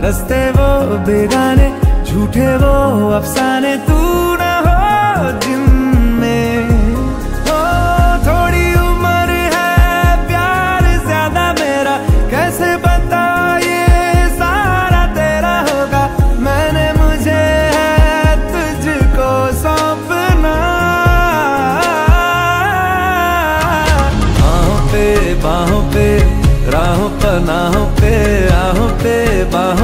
रस्ते वो बेगाने, झूठे वो अफसाने, तू ना हो जिनमें। ओ थोड़ी उम्र है, प्यार ज्यादा मेरा, कैसे बता ये सारा तेरा होगा। मैंने मुझे है तुझको सौंपना, बाहों पे राहों पनाहों पे, आहों पे बाहों